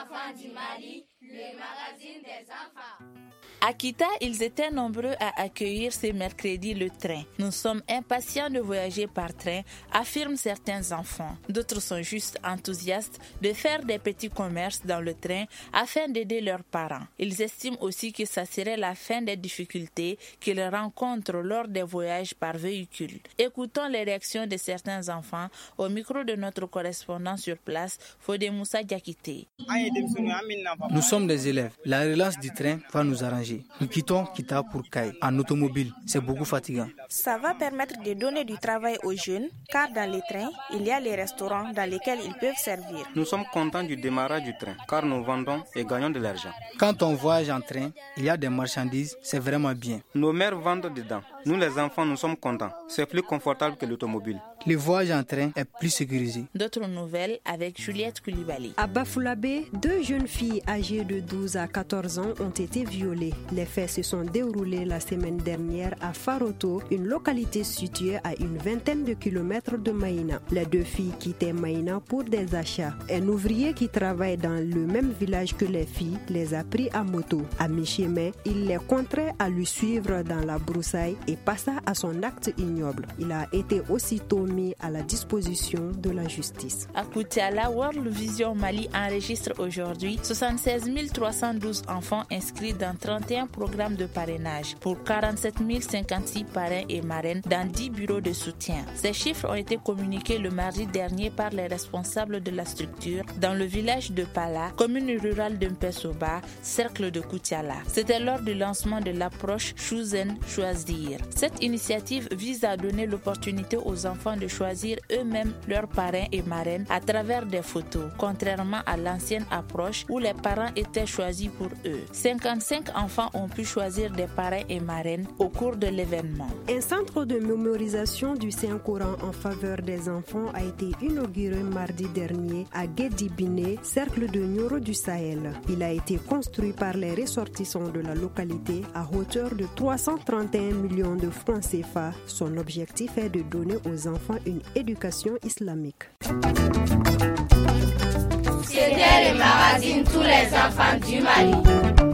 enfants du Mali, le magazine des enfants. À Kita, ils étaient nombreux à accueillir ce mercredi le train. Nous sommes impatients de voyager par train, affirment certains enfants. D'autres sont juste enthousiastes de faire des petits commerces dans le train afin d'aider leurs parents. Ils estiment aussi que ça serait la fin des difficultés qu'ils rencontrent lors des voyages par véhicule. Écoutons les réactions de certains enfants au micro de notre correspondant sur place, Fodé Moussa Diakité. Nous sommes des élèves. La relance du train va nous arranger. Nous quittons Kita pour Kai en automobile. C'est beaucoup fatigant. Ça va permettre de donner du travail aux jeunes, car dans les trains, il y a les restaurants dans lesquels ils peuvent servir. Nous sommes contents du démarrage du train, car nous vendons et gagnons de l'argent. Quand on voyage en train, il y a des marchandises, c'est vraiment bien. Nos mères vendent dedans. Nous les enfants, nous sommes contents. C'est plus confortable que l'automobile. Le voyage en train est plus sécurisé. D'autres nouvelles avec Juliette Koulibaly. À Bafoulabé, 2 jeunes filles âgées de 12 à 14 ans ont été violées. Les faits se sont déroulés la semaine dernière à Faroto, une localité située à une vingtaine de kilomètres de Maïna. Les 2 filles quittaient Maïna pour des achats. Un ouvrier qui travaille dans le même village que les filles les a pris à moto. À mi-chemin, il les contraint à lui suivre dans la broussaille et passa à son acte ignoble. Il a été aussitôt mis à la disposition de la justice. À Koutiala, World Vision Mali enregistre aujourd'hui 76 312 enfants inscrits dans 31 programmes de parrainage pour 47 056 parrains et marraines dans 10 bureaux de soutien. Ces chiffres ont été communiqués le mardi dernier par les responsables de la structure dans le village de Pala, commune rurale de Mpesoba, cercle de Koutiala. C'était lors du lancement de l'approche Choosen Choisir. Cette initiative vise à donner l'opportunité aux enfants de choisir eux-mêmes leurs parrains et marraines à travers des photos, contrairement à l'ancienne approche où les parents étaient choisis pour eux. 55 enfants ont pu choisir des parrains et marraines au cours de l'événement. Un centre de mémorisation du Saint-Coran en faveur des enfants a été inauguré mardi dernier à Guédibine, cercle de Nioro du Sahel. Il a été construit par les ressortissants de la localité à hauteur de 331 millions de francs CFA. Son objectif est de donner aux enfants une éducation islamique. C'était le magazine Tous les enfants du Mali.